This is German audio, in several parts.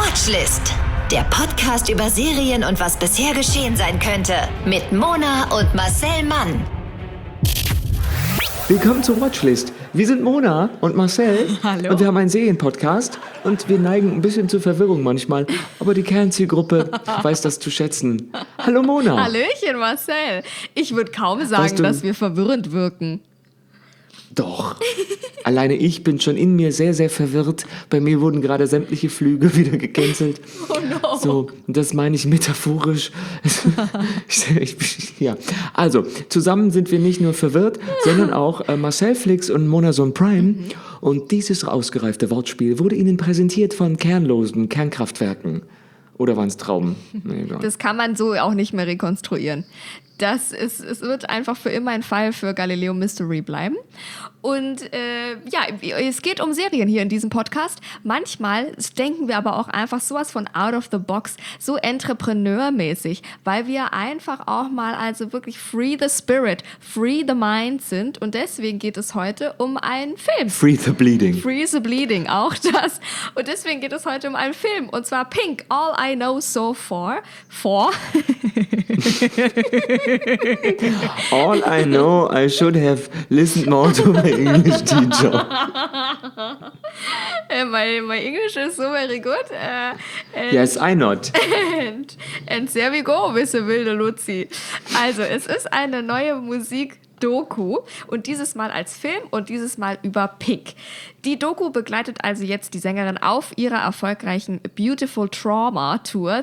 Watchlist. Der Podcast über Serien und was bisher geschehen sein könnte. Mit Mona und Marcel Mann. Willkommen zur Watchlist. Wir sind Mona und Marcel. Hallo. Und wir haben einen Serienpodcast und wir neigen ein bisschen zur Verwirrung manchmal. Aber die Kernzielgruppe weiß das zu schätzen. Hallo Mona. Hallöchen Marcel. Ich würde kaum sagen, dass wir verwirrend wirken. Doch. Alleine ich bin schon in mir sehr, sehr verwirrt. Bei mir wurden gerade sämtliche Flüge wieder gecancelt. Oh no. So, das meine ich metaphorisch. Ja. Also, zusammen sind wir nicht nur verwirrt, sondern auch Marcel Flix und Monason Prime. Und dieses ausgereifte Wortspiel wurde Ihnen präsentiert von kernlosen Kernkraftwerken. Oder waren es Trauben? Nee, egal. Das kann man so auch nicht mehr rekonstruieren. Es wird einfach für immer ein Fall für Galileo Mystery bleiben. Und es geht um Serien hier in diesem Podcast. Manchmal denken wir aber auch einfach sowas von out of the box, so entrepreneurmäßig, weil wir einfach auch mal also wirklich free the spirit, free the mind sind. Und deswegen geht es heute um einen Film. Free the Bleeding. Free the Bleeding, auch das. Und deswegen geht es heute um einen Film. Und zwar Pink, All I Know So Far. All I know, I should have listened more to my English teacher. My English is so very good. Yes, I not. And there we go, wisse wilde Luzi. Also, es ist eine neue Musik-Doku und dieses Mal als Film und dieses Mal über Pink. Die Doku begleitet also jetzt die Sängerin auf ihrer erfolgreichen Beautiful Trauma Tour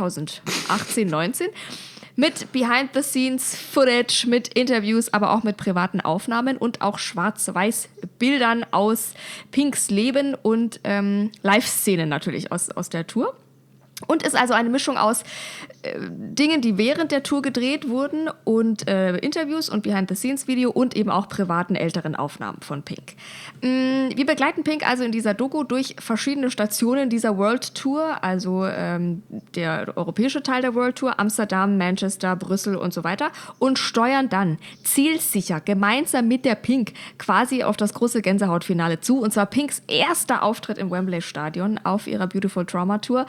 2018-19 mit Behind-the-Scenes-Footage, mit Interviews, aber auch mit privaten Aufnahmen und auch Schwarz-Weiß-Bildern aus Pinks Leben und Live-Szenen natürlich aus der Tour. Und ist also eine Mischung aus Dingen, die während der Tour gedreht wurden und Interviews und Behind-the-Scenes-Video und eben auch privaten älteren Aufnahmen von Pink. Wir begleiten Pink also in dieser Doku durch verschiedene Stationen dieser World Tour, also der europäische Teil der World Tour, Amsterdam, Manchester, Brüssel und so weiter und steuern dann zielsicher gemeinsam mit der Pink quasi auf das große Gänsehautfinale zu. Und zwar Pinks erster Auftritt im Wembley Stadion auf ihrer Beautiful Trauma Tour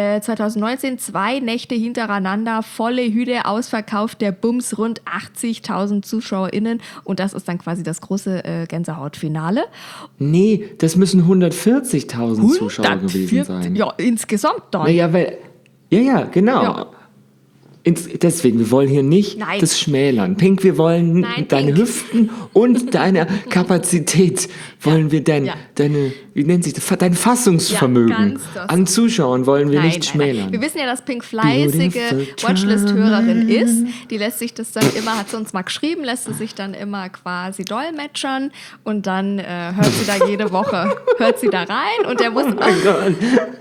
2019, 2 Nächte hintereinander, volle Hütte, ausverkauft, der Bums, rund 80.000 ZuschauerInnen und das ist dann quasi das große Gänsehautfinale. Nee, das müssen 140.000 Zuschauer gewesen sein. Ja, insgesamt dann. Naja, ja, genau. Ja. Deswegen, wir wollen hier nicht das schmälern. Pink, wir wollen deine Hüften und deine Kapazität wollen wir deine, wie nennt sich das, dein Fassungsvermögen an Zuschauern wollen wir nicht schmälern. Wir wissen ja, dass Pink fleißige Watchlist-Hörerin ist. Die lässt sich das dann immer, hat sie uns mal geschrieben, lässt sie sich dann immer quasi dolmetschern und dann hört sie da jede Woche, hört sie da rein und der muss... Oh mein Gott.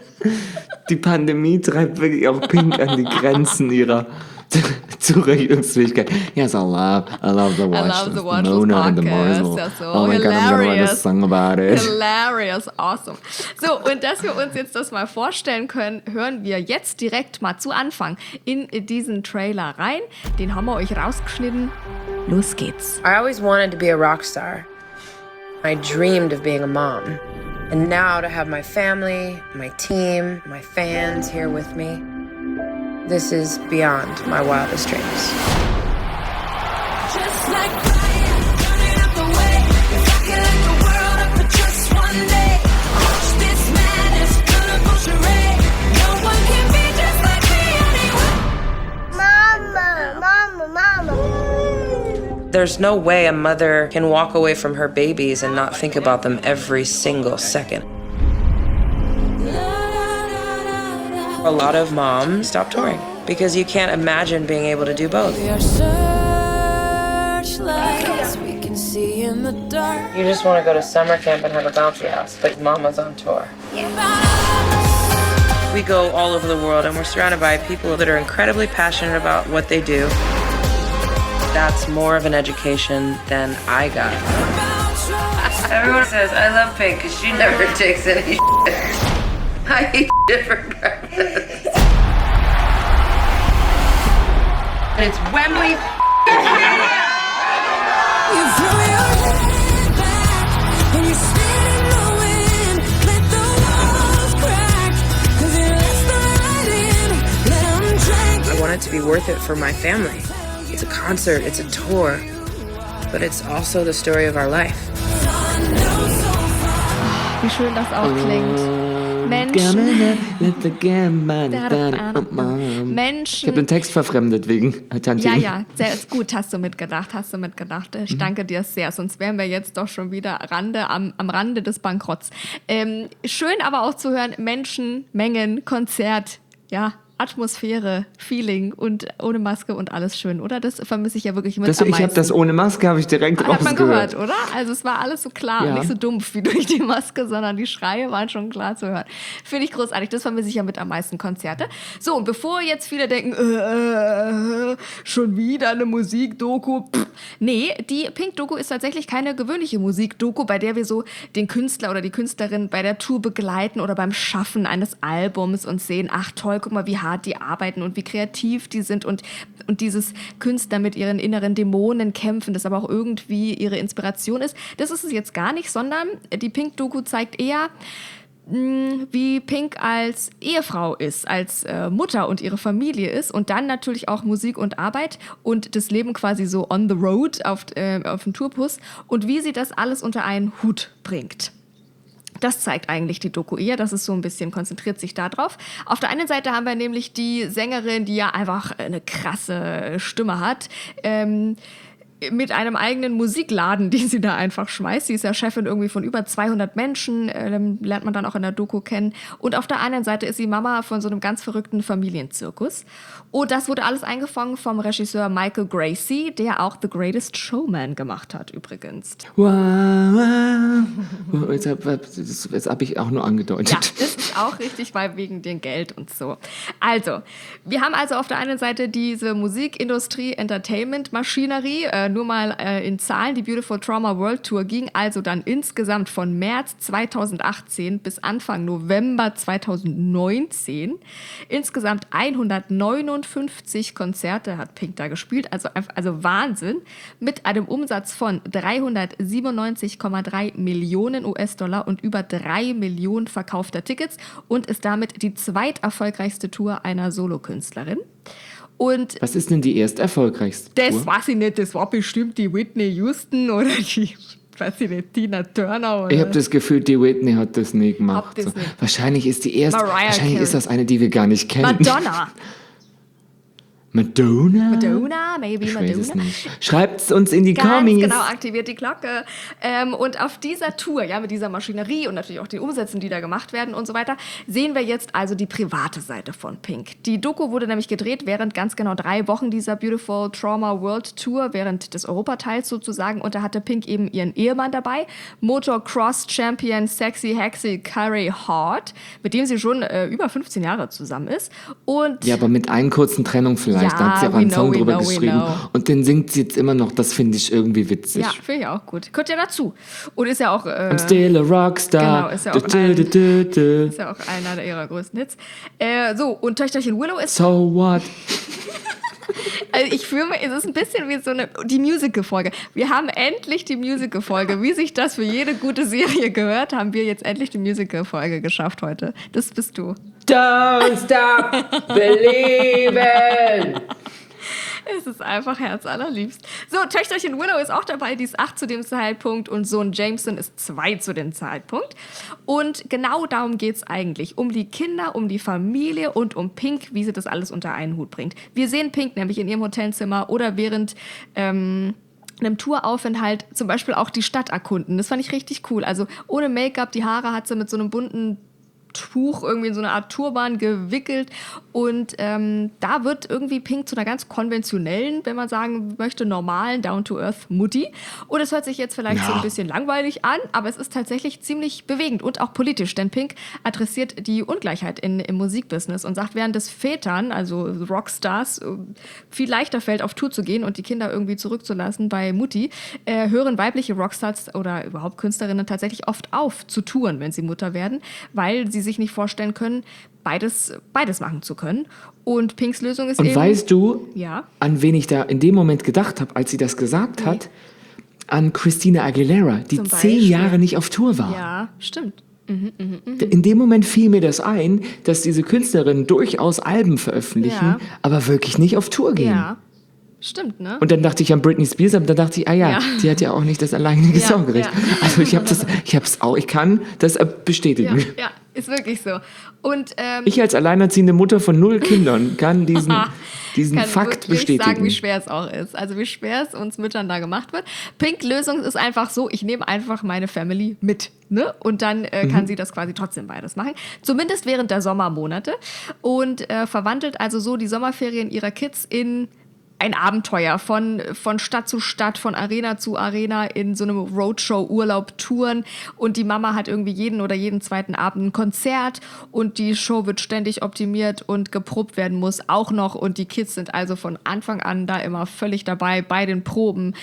Die Pandemie treibt wirklich auch Pink an die Grenzen ihrer Zurechnungsfähigkeit. Yes, I love the Watchlist. Mona and the Marcel. That's so oh my God, I'm gonna write a song about it. Hilarious, awesome. So, und dass wir uns jetzt das mal vorstellen können, hören wir jetzt direkt mal zu Anfang in diesen Trailer rein. Den haben wir euch rausgeschnitten. Los geht's. I always wanted to be a rock star. I dreamed of being a mom. And now to have my family, my team, my fans here with me, this is beyond my wildest dreams. Just like fire, burning up the way. If I could light the world up for just one day, watch this madness, beautiful charade. No one can be just like me anyway. Mama. There's no way a mother can walk away from her babies and not think about them every single second. A lot of moms stop touring because you can't imagine being able to do both. We are searchlights we can see in the dark. You just want to go to summer camp and have a bouncy house, but mama's on tour. We go all over the world and we're surrounded by people that are incredibly passionate about what they do. That's more of an education than I got. Everyone says, I love Pink because she never takes any shit. I eat shit for breakfast. And it's Wembley. You throw your head back and you're standing in the wind. Let the walls crack, 'cause it it to be worth it for my family. It's a concert, it's a tour, but it's also the story of our life. Wie schön das auch klingt. Ich habe den Text verfremdet wegen Tante. Ja, sehr gut, hast du mitgedacht. Ich danke dir sehr, sonst wären wir jetzt doch schon wieder am Rande des Bankrotts. Schön aber auch zu hören, Menschen, Mengen, Konzert, ja, Atmosphäre, Feeling und ohne Maske und alles schön, oder? Das vermisse ich ja wirklich mit am meisten. Ich habe das ohne Maske, habe ich direkt rausgehört. Hat man gehört, oder? Also es war alles so klar, nicht so dumpf wie durch die Maske, sondern die Schreie waren schon klar zu hören. Finde ich großartig, das vermisse ich ja mit am meisten Konzerte. So, und bevor jetzt viele denken, schon wieder eine Musikdoku. Nee, die Pink-Doku ist tatsächlich keine gewöhnliche Musikdoku, bei der wir so den Künstler oder die Künstlerin bei der Tour begleiten oder beim Schaffen eines Albums und sehen, ach toll, guck mal, wie hart die arbeiten und wie kreativ die sind und dieses Künstler mit ihren inneren Dämonen kämpfen, das aber auch irgendwie ihre Inspiration ist. Das ist es jetzt gar nicht, sondern die Pink-Doku zeigt eher, wie Pink als Ehefrau ist, als Mutter und ihre Familie ist und dann natürlich auch Musik und Arbeit und das Leben quasi so on the road auf dem Tourbus und wie sie das alles unter einen Hut bringt. Das zeigt eigentlich die Doku eher, das ist so ein bisschen, konzentriert sich da drauf. Auf der einen Seite haben wir nämlich die Sängerin, die ja einfach eine krasse Stimme hat, mit einem eigenen Musikladen, den sie da einfach schmeißt. Sie ist ja Chefin irgendwie von über 200 Menschen, lernt man dann auch in der Doku kennen. Und auf der anderen Seite ist sie Mama von so einem ganz verrückten Familienzirkus. Und das wurde alles eingefangen vom Regisseur Michael Gracie, der auch The Greatest Showman gemacht hat übrigens. Wow. Jetzt habe ich auch nur angedeutet. Ja, das ist auch richtig, weil wegen dem Geld und so. Also, wir haben also auf der einen Seite diese Musikindustrie, Entertainment-Maschinerie, nur mal in Zahlen, die Beautiful Trauma World Tour ging also dann insgesamt von März 2018 bis Anfang November 2019. Insgesamt 159 Konzerte hat Pink da gespielt, also Wahnsinn, mit einem Umsatz von 397,3 Millionen US-Dollar und über 3 Millionen verkaufter Tickets und ist damit die zweiterfolgreichste Tour einer Solokünstlerin. Und was ist denn die ersterfolgreichste Tour? Das weiß ich nicht, das war bestimmt die Whitney Houston oder die, weiß ich nicht, Tina Turner. Oder? Ich habe das Gefühl, die Whitney hat das nie gemacht. Das nicht. Wahrscheinlich ist die erste, wahrscheinlich ist das eine, die wir gar nicht kennen. Madonna, maybe ich Madonna. weiß es nicht. Schreibt's uns in die Ganz Kommis. genau, aktiviert die Glocke. Und auf dieser Tour, ja, mit dieser Maschinerie und natürlich auch den Umsätzen, die da gemacht werden und so weiter, sehen wir jetzt also die private Seite von Pink. Die Doku wurde nämlich gedreht während ganz genau 3 Wochen dieser Beautiful Trauma World Tour, während des Europateils sozusagen. Und da hatte Pink eben ihren Ehemann dabei, Motocross-Champion Sexy Hexy Carey Hart, mit dem sie schon über 15 Jahre zusammen ist. Und ja, aber mit einer kurzen Trennung vielleicht. Ja, da hat sie aber einen Song drüber geschrieben. know. Und den singt sie jetzt immer noch. Das finde ich irgendwie witzig. ja, finde ich auch gut. Gehört ja dazu. Und ist ja auch... I'm still a Rockstar. Genau, ist ja auch ist ja auch einer ihrer größten Hits. So, und Töchterchen Willow ist... So what? Also ich fühle mich, es ist ein bisschen wie so die Musical-Folge. Wir haben endlich die Musical-Folge. Wie sich das für jede gute Serie gehört, haben wir jetzt endlich die Musical-Folge geschafft heute. Das bist du. Don't stop believing. Es ist einfach herzallerliebst. So, Töchterchen Willow ist auch dabei, die ist 8 zu dem Zeitpunkt und Sohn Jameson ist 2 zu dem Zeitpunkt. Und genau darum geht es eigentlich. Um die Kinder, um die Familie und um Pink, wie sie das alles unter einen Hut bringt. Wir sehen Pink nämlich in ihrem Hotelzimmer oder während einem Touraufenthalt zum Beispiel auch die Stadt erkunden. Das fand ich richtig cool. Also ohne Make-up, die Haare hat sie mit so einem bunten Tuch irgendwie in so eine Art Turban gewickelt und da wird irgendwie Pink zu einer ganz konventionellen, wenn man sagen möchte, normalen Down-to-Earth Mutti. Und es hört sich jetzt vielleicht so ein bisschen langweilig an, aber es ist tatsächlich ziemlich bewegend und auch politisch, denn Pink adressiert die Ungleichheit im Musikbusiness und sagt, während es Vätern, also Rockstars, viel leichter fällt, auf Tour zu gehen und die Kinder irgendwie zurückzulassen bei Mutti, hören weibliche Rockstars oder überhaupt Künstlerinnen tatsächlich oft auf zu touren, wenn sie Mutter werden, weil sie sich nicht vorstellen können, beides machen zu können. Und Pinks Lösung ist Und eben... weißt du, ja? an wen ich da in dem Moment gedacht habe, als sie das gesagt hat? An Christina Aguilera, die Zum 10 Beispiel. Jahre nicht auf Tour war. Ja, stimmt. In dem Moment fiel mir das ein, dass diese Künstlerinnen durchaus Alben veröffentlichen, aber wirklich nicht auf Tour gehen. Ja. Stimmt, ne? Und dann dachte ich an Britney Spears, aber dann dachte ich, die hat ja auch nicht das alleinige Songrecht. Ja. Also ich kann das bestätigen. Ja, ist wirklich so. Und ich als alleinerziehende Mutter von 0 Kindern kann diesen Fakt bestätigen. Sagen, wie schwer es auch ist. Also wie schwer es uns Müttern da gemacht wird. Pink-Lösung ist einfach so, ich nehme einfach meine Family mit. Ne? Und dann kann sie das quasi trotzdem beides machen. Zumindest während der Sommermonate. Und verwandelt also so die Sommerferien ihrer Kids in ein Abenteuer von Stadt zu Stadt, von Arena zu Arena in so einem Roadshow-Urlaub touren und die Mama hat irgendwie jeden zweiten Abend ein Konzert und die Show wird ständig optimiert und geprobt werden muss auch noch und die Kids sind also von Anfang an da immer völlig dabei bei den Proben,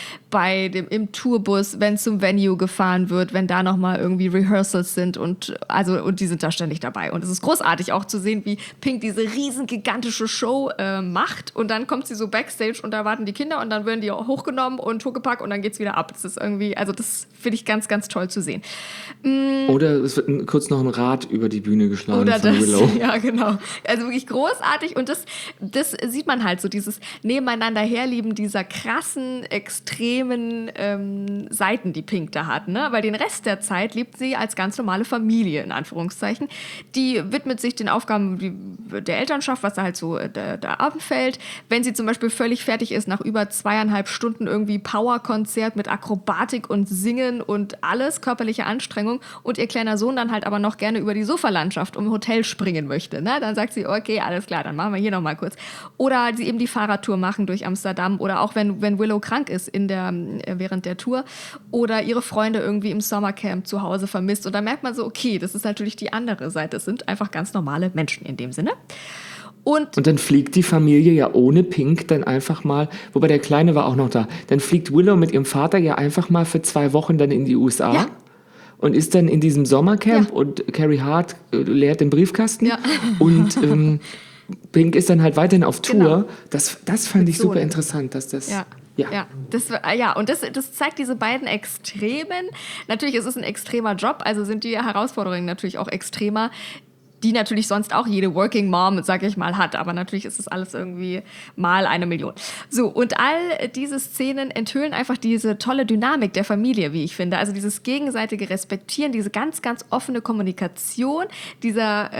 im Tourbus, wenn zum Venue gefahren wird, wenn da nochmal irgendwie Rehearsals sind und die sind da ständig dabei und es ist großartig auch zu sehen, wie Pink diese riesen gigantische Show macht und dann kommt sie so backstage und da warten die Kinder und dann werden die hochgenommen und hochgepackt und dann geht's wieder ab. Das ist irgendwie, also das finde ich ganz, ganz toll zu sehen. Oder es wird kurz noch ein Rad über die Bühne geschlagen oder von das, Willow. Ja, genau. Also wirklich großartig und das sieht man halt so, dieses Nebeneinander herlieben dieser krassen, extremen Seiten, die Pink da hat, ne? Weil den Rest der Zeit lebt sie als ganz normale Familie, in Anführungszeichen. Die widmet sich den Aufgaben der Elternschaft, was da halt so da abfällt. Wenn sie zum Beispiel völlig fertig ist, nach über 2,5 Stunden irgendwie Powerkonzert mit Akrobatik und Singen und alles, körperliche Anstrengung und ihr kleiner Sohn dann halt aber noch gerne über die Sofalandschaft im Hotel springen möchte, ne? Dann sagt sie, okay, alles klar, dann machen wir hier nochmal kurz. Oder sie eben die Fahrradtour machen durch Amsterdam oder auch wenn Willow krank ist während der Tour oder ihre Freunde irgendwie im Sommercamp zu Hause vermisst und da merkt man so, okay, das ist natürlich die andere Seite, es sind einfach ganz normale Menschen in dem Sinne. Und dann fliegt die Familie ja ohne Pink dann einfach mal, wobei der Kleine war auch noch da, dann fliegt Willow mit ihrem Vater ja einfach mal für 2 Wochen dann in die USA und ist dann in diesem Sommercamp und Carrie Hart leert den Briefkasten und Pink ist dann halt weiterhin auf Tour. Genau. Das fand ich super interessant, dass das... Und das zeigt diese beiden Extremen. Natürlich ist es ein extremer Job, also sind die Herausforderungen natürlich auch extremer, die natürlich sonst auch jede Working Mom, sag ich mal, hat. Aber natürlich ist das alles irgendwie mal 1 Million. So, und all diese Szenen enthüllen einfach diese tolle Dynamik der Familie, wie ich finde. Also dieses gegenseitige Respektieren, diese ganz, ganz offene Kommunikation, dieser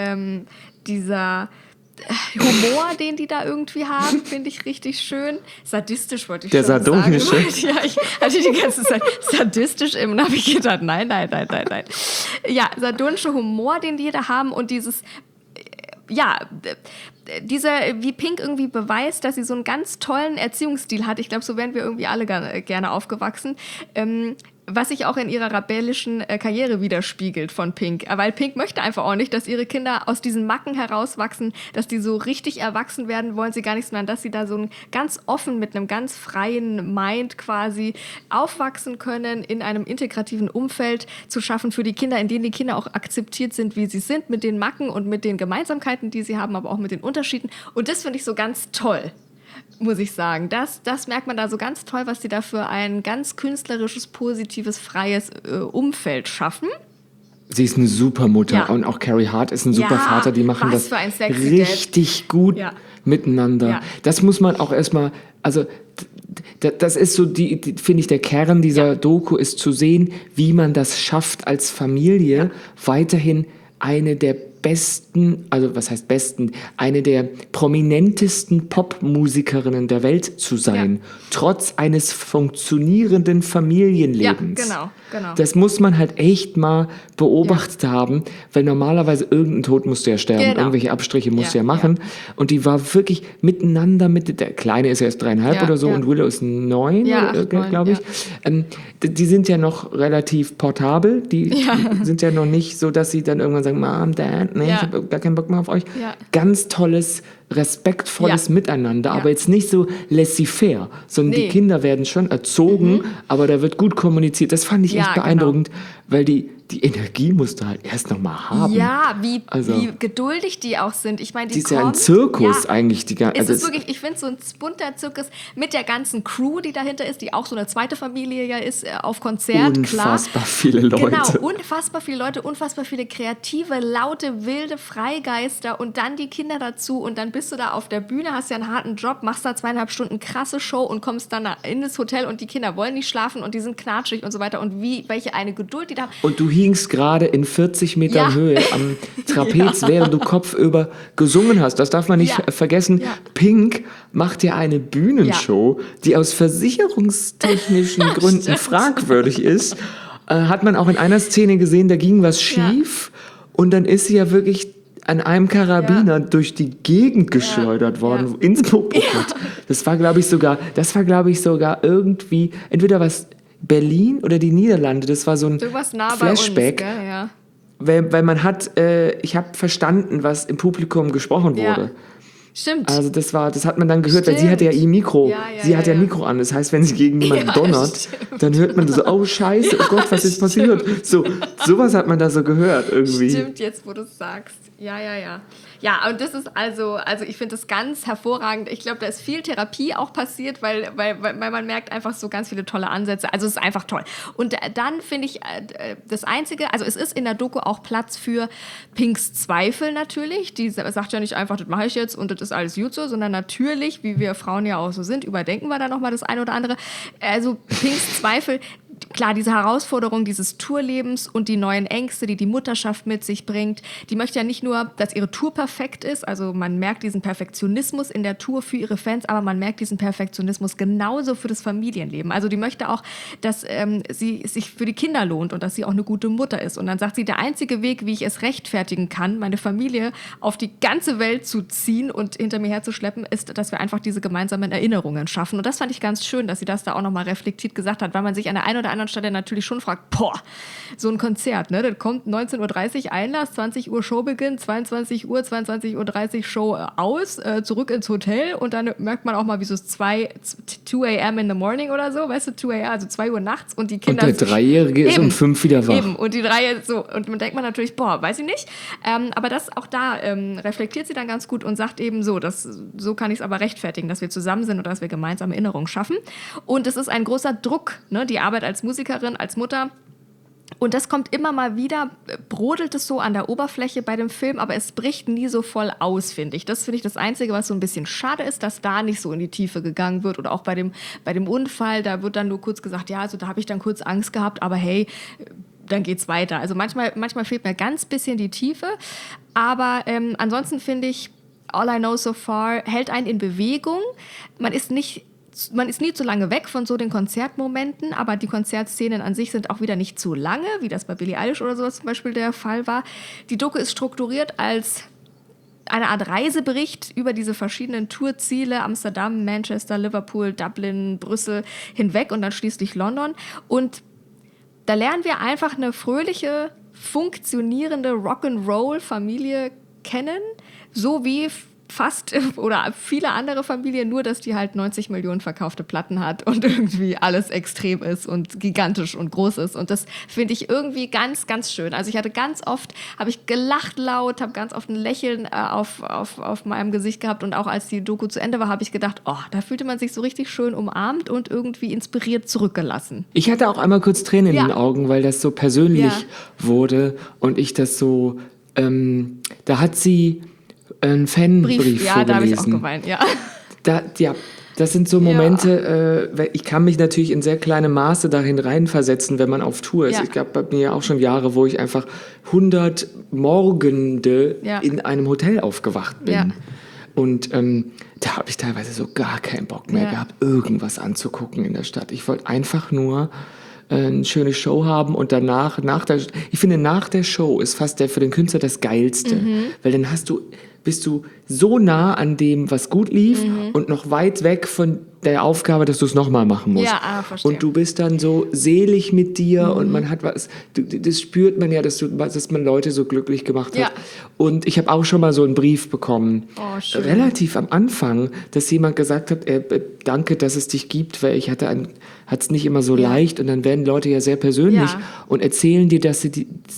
Humor, den die da irgendwie haben, finde ich richtig schön. Sadistisch wollte ich schon sagen. Der sardonische. Ja, ich hatte die ganze Zeit sadistisch und habe ich gedacht, nein. Ja, sardonische Humor, den die da haben und dieses, wie Pink irgendwie beweist, dass sie so einen ganz tollen Erziehungsstil hat. Ich glaube, so wären wir irgendwie alle gerne aufgewachsen. Was sich auch in ihrer rebellischen Karriere widerspiegelt von Pink. Weil Pink möchte einfach auch nicht, dass ihre Kinder aus diesen Macken herauswachsen, dass die so richtig erwachsen werden wollen sie gar nicht, sondern dass sie da so ganz offen mit einem ganz freien Mind quasi aufwachsen können, in einem integrativen Umfeld zu schaffen für die Kinder, in dem die Kinder auch akzeptiert sind, wie sie sind, mit den Macken und mit den Gemeinsamkeiten, die sie haben, aber auch mit den Unterschieden. Und das finde ich so ganz toll. Muss ich sagen. Das merkt man da so ganz toll, was sie da für ein ganz künstlerisches, positives, freies Umfeld schaffen. Sie ist eine super Mutter und auch Carrie Hart ist ein super Vater. Die machen das richtig gut miteinander. Ja. Das muss man auch erstmal, also das ist so, finde ich, der Kern dieser Doku ist zu sehen, wie man das schafft als Familie weiterhin eine der besten, also was heißt besten, eine der prominentesten Popmusikerinnen der Welt zu sein, trotz eines funktionierenden Familienlebens. Ja, genau. Das muss man halt echt mal beobachtet haben, weil normalerweise irgendein Tod musst du ja sterben, irgendwelche Abstriche musst du ja machen. Und die war wirklich miteinander, der Kleine ist erst 3,5 oder so und Willow ist 9, glaube ich. Die sind ja noch relativ portabel, die sind ja noch nicht so, dass sie dann irgendwann sagen, Mom, Dad, ich habe gar keinen Bock mehr auf euch. Ja. Ganz tolles, respektvolles Miteinander, aber jetzt nicht so laissez-faire, sondern die Kinder werden schon erzogen, aber da wird gut kommuniziert. Das fand ich echt beeindruckend, weil die die Energie musst du halt erst noch mal haben. Ja, wie geduldig die auch sind. Ich meine, die ist ja ein Zirkus eigentlich. Es ist wirklich, ich finde, so ein bunter Zirkus mit der ganzen Crew, die dahinter ist, die auch so eine zweite Familie ja ist, auf Konzert. Unfassbar viele Leute. Genau, unfassbar viele Leute, unfassbar viele kreative, laute, wilde Freigeister und dann die Kinder dazu und dann bist du da auf der Bühne, hast ja einen harten Job, machst da 2,5 Stunden krasse Show und kommst dann in das Hotel und die Kinder wollen nicht schlafen und die sind knatschig und so weiter und welche eine Geduld die da haben. Und du hingst gerade in 40 Metern Höhe am Trapez, während du kopfüber gesungen hast. Das darf man nicht vergessen. Ja. Pink macht ja eine Bühnenshow, die aus versicherungstechnischen Gründen fragwürdig ist. Hat man auch in einer Szene gesehen, da ging was schief und dann ist sie ja wirklich an einem Karabiner durch die Gegend geschleudert worden, ins Publikum. Ja. Das war, glaube ich, sogar irgendwie, entweder was Berlin oder die Niederlande, das war so ein Flashback. Bei uns, gell? Ja. Weil man hat, ich habe verstanden, was im Publikum gesprochen wurde. Ja. Stimmt. Also das hat man dann gehört, weil sie hatte ja ihr Mikro, sie hat ja ein Mikro an. Das heißt, wenn sie gegen jemanden donnert, dann hört man so, oh Scheiße, oh Gott, was ist passiert? Sowas hat man da so gehört irgendwie. Stimmt, jetzt wo du es sagst. Ja. Ja, und das ist also ich finde das ganz hervorragend. Ich glaube, da ist viel Therapie auch passiert, weil man merkt einfach so ganz viele tolle Ansätze. Also es ist einfach toll. Und dann finde ich das Einzige, also es ist in der Doku auch Platz für Pinks Zweifel natürlich. Die sagt ja nicht einfach, das mache ich jetzt und das ist alles gut so, sondern natürlich, wie wir Frauen ja auch so sind, überdenken wir da nochmal das eine oder andere. Also Pinks Zweifel, klar, diese Herausforderung dieses Tourlebens und die neuen Ängste, die Mutterschaft mit sich bringt, die möchte ja nicht nur, dass ihre Tour perfekt ist, also man merkt diesen Perfektionismus in der Tour für ihre Fans, aber man merkt diesen Perfektionismus genauso für das Familienleben. Also die möchte auch, dass sie sich für die Kinder lohnt und dass sie auch eine gute Mutter ist. Und dann sagt sie, der einzige Weg, wie ich es rechtfertigen kann, meine Familie auf die ganze Welt zu ziehen und hinter mir herzuschleppen, ist, dass wir einfach diese gemeinsamen Erinnerungen schaffen. Und das fand ich ganz schön, dass sie das da auch nochmal reflektiert gesagt hat, weil man sich an der einen oder anderen Stelle natürlich schon fragt, so ein Konzert, ne? Das kommt 19.30 Uhr Einlass, 20 Uhr Showbeginn, 22 Uhr, 22.30 Uhr Show aus, zurück ins Hotel und dann merkt man auch mal, wie so 2 a.m. in the morning oder so, weißt du, 2 a.m., also 2 Uhr nachts und die Kinder... Und der Dreijährige ist um 5 wieder wach. Eben, und die Dreie so, und man denkt man natürlich, weiß ich nicht, aber das auch da reflektiert sie dann ganz gut und sagt eben so, so kann ich es aber rechtfertigen, dass wir zusammen sind und dass wir gemeinsam Erinnerungen schaffen und es ist ein großer Druck, ne, die Arbeit als Musikerin, als Mutter. Und das kommt immer mal wieder, brodelt es so an der Oberfläche bei dem Film, aber es bricht nie so voll aus, finde ich. Das finde ich das Einzige, was so ein bisschen schade ist, dass da nicht so in die Tiefe gegangen wird. Oder auch bei dem Unfall, da wird dann nur kurz gesagt, ja, also da habe ich dann kurz Angst gehabt, aber hey, dann geht's weiter. Also manchmal fehlt mir ganz bisschen die Tiefe, aber ansonsten finde ich, All I Know So Far hält einen in Bewegung. Man ist nie zu lange weg von so den Konzertmomenten, aber die Konzertszenen an sich sind auch wieder nicht zu lange, wie das bei Billie Eilish oder sowas zum Beispiel der Fall war. Die Doku ist strukturiert als eine Art Reisebericht über diese verschiedenen Tourziele, Amsterdam, Manchester, Liverpool, Dublin, Brüssel hinweg und dann schließlich London. Und da lernen wir einfach eine fröhliche, funktionierende Rock'n'Roll-Familie kennen, so wie fast oder viele andere Familien, nur dass die halt 90 Millionen verkaufte Platten hat und irgendwie alles extrem ist und gigantisch und groß ist. Und das finde ich irgendwie ganz, ganz schön. Also ich hatte ganz oft, habe ich gelacht laut, habe ganz oft ein Lächeln auf meinem Gesicht gehabt und auch als die Doku zu Ende war, habe ich gedacht, da fühlte man sich so richtig schön umarmt und irgendwie inspiriert zurückgelassen. Ich hatte auch einmal kurz Tränen in den Augen, weil das so persönlich wurde und ich das so, da hat sie einen Fanbrief vorgelesen. Da habe ich auch geweint, ja. Das sind so Momente, ich kann mich natürlich in sehr kleinem Maße dahin reinversetzen, wenn man auf Tour ist. Ja. Ich gab bei mir ja auch schon Jahre, wo ich einfach 100 Morgende in einem Hotel aufgewacht bin. Ja. Und da habe ich teilweise so gar keinen Bock mehr gehabt, irgendwas anzugucken in der Stadt. Ich wollte einfach nur eine schöne Show haben und danach, ich finde, nach der Show ist fast für den Künstler das Geilste, weil dann bist du so nah an dem, was gut lief und noch weit weg von der Aufgabe, dass du es nochmal machen musst. Ja, verstehe. Und du bist dann so selig mit dir und man hat was, das spürt man ja, dass man Leute so glücklich gemacht hat. Ja. Und ich habe auch schon mal so einen Brief bekommen, schön. relativ am Anfang, dass jemand gesagt hat, danke, dass es dich gibt, weil ich hatte es nicht immer so leicht, und dann werden Leute ja sehr persönlich und erzählen dir, dass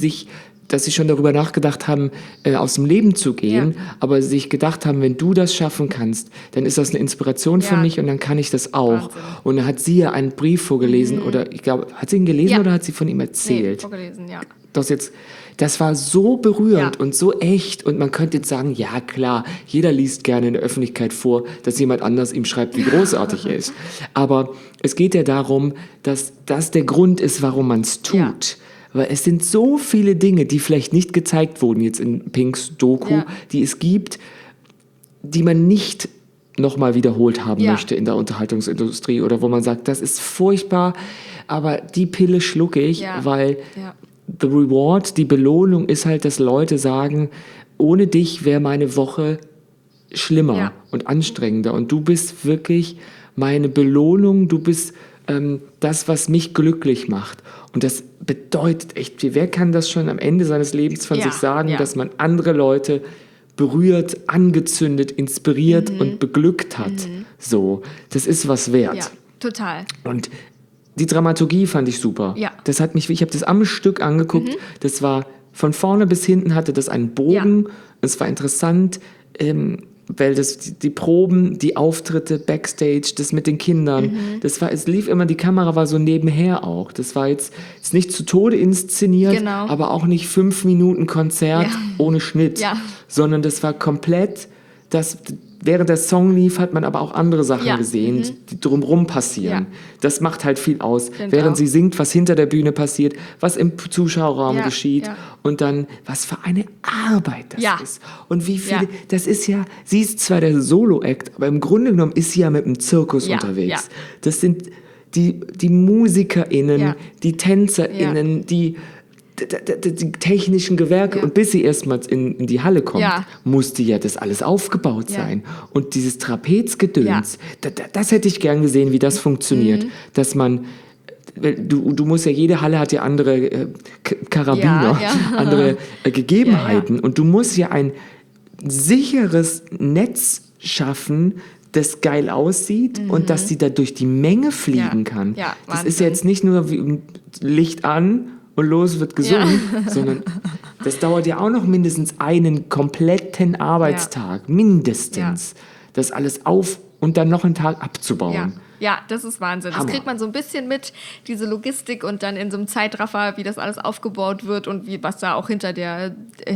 sie schon darüber nachgedacht haben, aus dem Leben zu gehen, aber sich gedacht haben, wenn du das schaffen kannst, dann ist das eine Inspiration für mich und dann kann ich das auch. Wahnsinn. Und dann hat sie ja einen Brief vorgelesen, oder ich glaube, hat sie ihn gelesen oder hat sie von ihm erzählt? Nee, vorgelesen, ja. Das war so berührend und so echt, und man könnte jetzt sagen, ja klar, jeder liest gerne in der Öffentlichkeit vor, dass jemand anders ihm schreibt, wie großartig er ist. Aber es geht ja darum, dass das der Grund ist, warum man es tut. Ja. Weil es sind so viele Dinge, die vielleicht nicht gezeigt wurden jetzt in Pinks Doku, die es gibt, die man nicht nochmal wiederholt haben möchte in der Unterhaltungsindustrie, oder wo man sagt, das ist furchtbar, aber die Pille schlucke ich, weil the reward, die Belohnung ist halt, dass Leute sagen, ohne dich wäre meine Woche schlimmer und anstrengender, und du bist wirklich meine Belohnung, du bist das, was mich glücklich macht. Und das bedeutet echt viel. Wer kann das schon am Ende seines Lebens von sich sagen, dass man andere Leute berührt, angezündet, inspiriert und beglückt hat? So, das ist was wert. Ja, total. Und die Dramaturgie fand ich super. Ja. Ich habe das am Stück angeguckt. Das war von vorne bis hinten, hatte das einen Bogen. Es war interessant, weil die Proben, die Auftritte Backstage, das mit den Kindern, es lief immer, die Kamera war so nebenher auch. Das war jetzt nicht zu Tode inszeniert, aber auch nicht 5 Minuten Konzert ohne Schnitt, sondern das war komplett, während der Song lief, hat man aber auch andere Sachen gesehen, die drumherum passieren. Das macht halt viel aus. Während sie singt, was hinter der Bühne passiert, was im Zuschauerraum geschieht und dann, was für eine Arbeit das ist. Und wie viele, das ist ja, sie ist zwar der Solo-Act, aber im Grunde genommen ist sie ja mit dem Zirkus unterwegs. Das sind die MusikerInnen, die TänzerInnen, die technischen Gewerke, und bis sie erstmals in die Halle kommt, musste ja das alles aufgebaut sein. Und dieses Trapezgedöns, das hätte ich gern gesehen, wie das funktioniert. Dass man, du musst ja, jede Halle hat ja andere Karabiner, andere Gegebenheiten. Und du musst ja ein sicheres Netz schaffen, das geil aussieht und dass sie da durch die Menge fliegen kann. Ja, das ist ja jetzt nicht nur wie Licht an und los wird gesungen, sondern das dauert ja auch noch mindestens einen kompletten Arbeitstag, mindestens, das alles auf und dann noch einen Tag abzubauen. Ja, das ist Wahnsinn. Hammer. Das kriegt man so ein bisschen mit, diese Logistik, und dann in so einem Zeitraffer, wie das alles aufgebaut wird und was da auch hinter der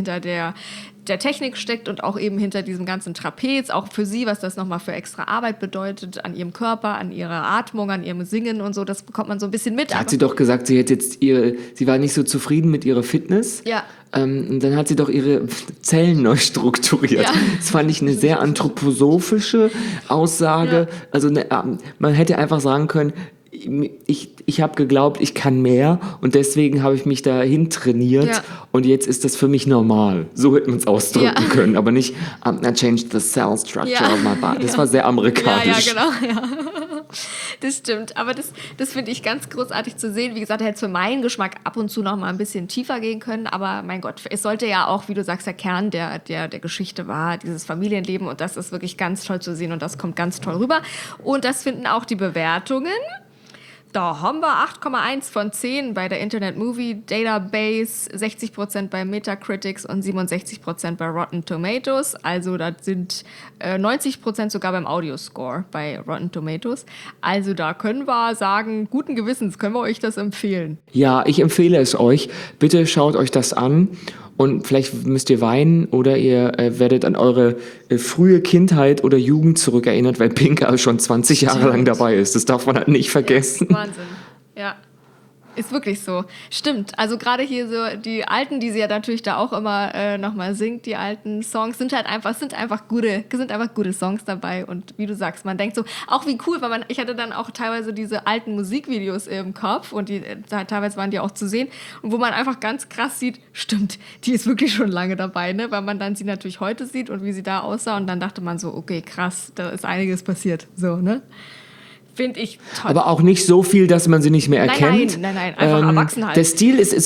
Technik steckt und auch eben hinter diesem ganzen Trapez, auch für sie, was das nochmal für extra Arbeit bedeutet, an ihrem Körper, an ihrer Atmung, an ihrem Singen und so, das bekommt man so ein bisschen mit. Da hat sie doch gesagt, sie war nicht so zufrieden mit ihrer Fitness. Ja. Und dann hat sie doch ihre Zellen neu strukturiert. Ja. Das fand ich eine sehr anthroposophische Aussage. Ja. Also man hätte einfach sagen können, ich habe geglaubt, ich kann mehr, und deswegen habe ich mich dahin trainiert und jetzt ist das für mich normal. So hätte man es ausdrücken können, aber nicht I changed the cell structure of my body. Das war sehr amerikanisch. Ja, genau, Das stimmt, aber das finde ich ganz großartig zu sehen. Wie gesagt, er hätte für meinen Geschmack ab und zu noch mal ein bisschen tiefer gehen können, aber mein Gott, es sollte ja auch, wie du sagst, der Kern der Geschichte war, dieses Familienleben, und das ist wirklich ganz toll zu sehen und das kommt ganz toll rüber. Und das finden auch die Bewertungen. Da haben wir 8,1 von 10 bei der Internet Movie Database, 60% bei Metacritics und 67% bei Rotten Tomatoes. Also das sind 90% sogar beim Audioscore bei Rotten Tomatoes. Also da können wir sagen, guten Gewissens können wir euch das empfehlen. Ja, ich empfehle es euch. Bitte schaut euch das an. Und vielleicht müsst ihr weinen oder ihr werdet an eure frühe Kindheit oder Jugend zurückerinnert, weil Pink schon 20 Jahre lang dabei ist. Das darf man halt nicht vergessen. Ja, Wahnsinn, ja. Ist wirklich so. Stimmt. Also gerade hier so die alten, die sie ja natürlich da auch immer nochmal singt, die alten Songs, sind einfach gute Songs dabei. Und wie du sagst, man denkt so, auch wie cool, weil ich hatte dann auch teilweise diese alten Musikvideos im Kopf und teilweise waren die auch zu sehen. Und wo man einfach ganz krass sieht, stimmt, die ist wirklich schon lange dabei, ne? Weil man dann sie natürlich heute sieht und wie sie da aussah. Und dann dachte man so, okay, krass, da ist einiges passiert. So, ne? Finde ich toll. Aber auch nicht so viel, dass man sie nicht mehr erkennt. Nein, einfach erwachsen halt. Der Stil ist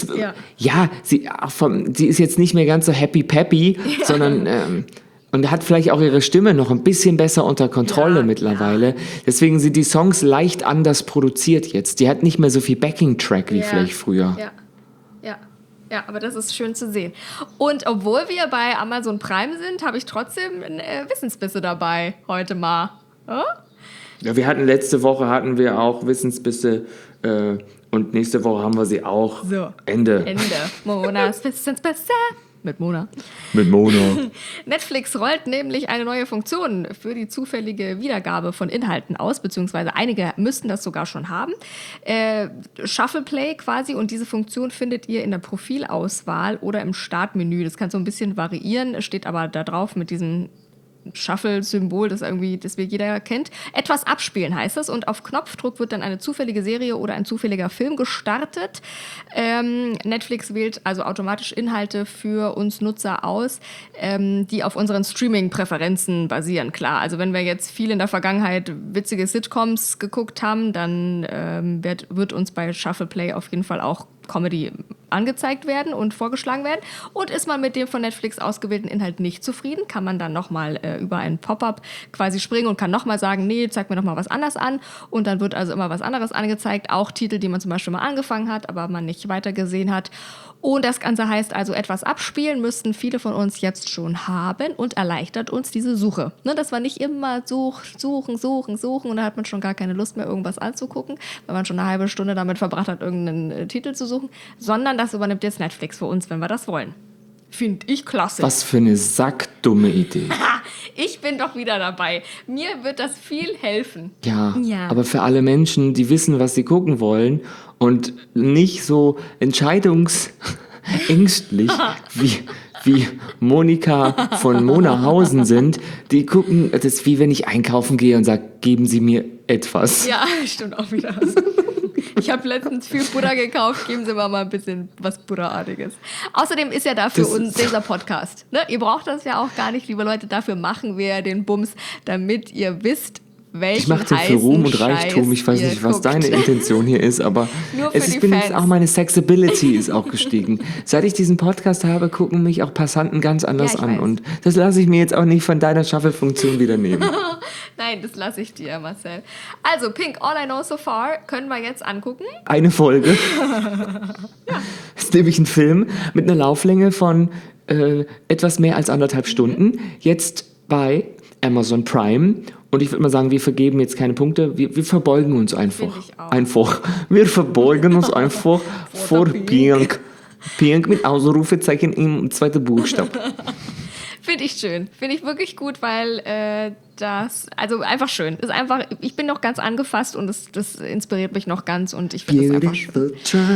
sie ist jetzt nicht mehr ganz so happy-peppy, sondern und hat vielleicht auch ihre Stimme noch ein bisschen besser unter Kontrolle mittlerweile. Deswegen sind die Songs leicht anders produziert jetzt. Die hat nicht mehr so viel Backing-Track wie vielleicht früher. Ja, aber das ist schön zu sehen. Und obwohl wir bei Amazon Prime sind, habe ich trotzdem Wissensbisse dabei heute mal. Ja, letzte Woche auch Wissensbisse und nächste Woche haben wir sie auch. So. Ende. Monas Wissensbisse. Mit Mona. Netflix rollt nämlich eine neue Funktion für die zufällige Wiedergabe von Inhalten aus, beziehungsweise einige müssten das sogar schon haben. Shuffle Play quasi, und diese Funktion findet ihr in der Profilauswahl oder im Startmenü. Das kann so ein bisschen variieren, steht aber da drauf mit diesem Shuffle-Symbol, das wir jeder kennt. Etwas abspielen heißt das, und auf Knopfdruck wird dann eine zufällige Serie oder ein zufälliger Film gestartet. Netflix wählt also automatisch Inhalte für uns Nutzer aus, die auf unseren Streaming-Präferenzen basieren. Klar, also wenn wir jetzt viel in der Vergangenheit witzige Sitcoms geguckt haben, dann wird uns bei Shuffle Play auf jeden Fall auch Comedy angezeigt werden und vorgeschlagen werden. Und ist man mit dem von Netflix ausgewählten Inhalt nicht zufrieden, kann man dann nochmal über einen Pop-up quasi springen und kann nochmal sagen, nee, zeig mir nochmal was anderes an. Und dann wird also immer was anderes angezeigt. Auch Titel, die man zum Beispiel mal angefangen hat, aber man nicht weitergesehen hat. Und das Ganze heißt also, etwas abspielen müssten viele von uns jetzt schon haben und erleichtert uns diese Suche. Ne, dass wir nicht immer suchen und dann hat man schon gar keine Lust mehr, irgendwas anzugucken, weil man schon eine halbe Stunde damit verbracht hat, irgendeinen Titel zu suchen, sondern das übernimmt jetzt Netflix für uns, wenn wir das wollen. Finde ich klasse. Was für eine sackdumme Idee. Ich bin doch wieder dabei. Mir wird das viel helfen. Ja, aber für alle Menschen, die wissen, was sie gucken wollen und nicht so entscheidungsängstlich wie Monika von Monahausen sind, die gucken, das ist wie wenn ich einkaufen gehe und sage, geben Sie mir etwas. Ja, stimmt auch wieder. Ich habe letztens viel Butter gekauft, geben Sie mal ein bisschen was Butterartiges. Außerdem ist ja dafür dieser Podcast. Ne? Ihr braucht das ja auch gar nicht, liebe Leute, dafür machen wir den Bums, damit ihr wisst, welchen ich mache den für Ruhm und Reichtum. Ich weiß nicht, was deine Intention hier ist, aber auch meine Sexability ist auch gestiegen. Seit ich diesen Podcast habe, gucken mich auch Passanten ganz anders an. Weiß. Und das lasse ich mir jetzt auch nicht von deiner Shuffle-Funktion wieder nehmen. Nein, das lasse ich dir, Marcel. Also, Pink, All I Know So Far können wir jetzt angucken. Eine Folge. Das ist nämlich ein Film mit einer Lauflänge von etwas mehr als 1,5 Stunden. Jetzt bei Amazon Prime. Und ich würde mal sagen, wir vergeben jetzt keine Punkte. Wir verbeugen uns einfach. Wir verbeugen uns einfach vor Pink. Pink mit Ausrufezeichen im zweiten Buchstaben. Finde ich schön. Finde ich wirklich gut, weil also einfach schön. Ist einfach, ich bin noch ganz angefasst und das inspiriert mich noch ganz und ich finde es einfach schön.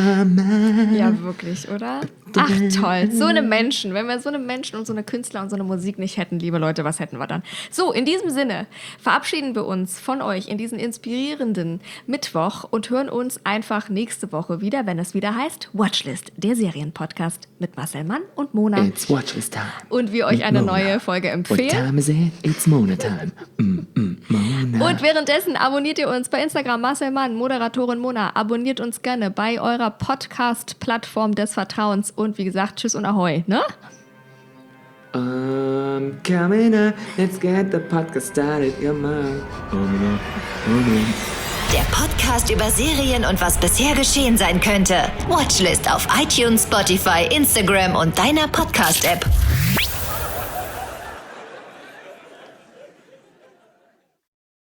Ja, wirklich, oder? Ach, toll. So eine Menschen. Wenn wir so eine Menschen und so eine Künstler und so eine Musik nicht hätten, liebe Leute, was hätten wir dann? So, in diesem Sinne verabschieden wir uns von euch in diesen inspirierenden Mittwoch und hören uns einfach nächste Woche wieder, wenn es wieder heißt Watchlist, der Serienpodcast mit Marcel Mann und Mona. It's Watchlist time. Und wir euch eine neue Folge empfehlen. What time is it? It's Mona time. Mona. Und währenddessen abonniert ihr uns bei Instagram, Marcel Mann, Moderatorin Mona. Abonniert uns gerne bei eurer Podcast-Plattform des Vertrauens. Und wie gesagt, tschüss und ahoi, ne? Coming up, let's get the podcast started. Come on. Der Podcast über Serien und was bisher geschehen sein könnte. Watchlist auf iTunes, Spotify, Instagram und deiner Podcast-App.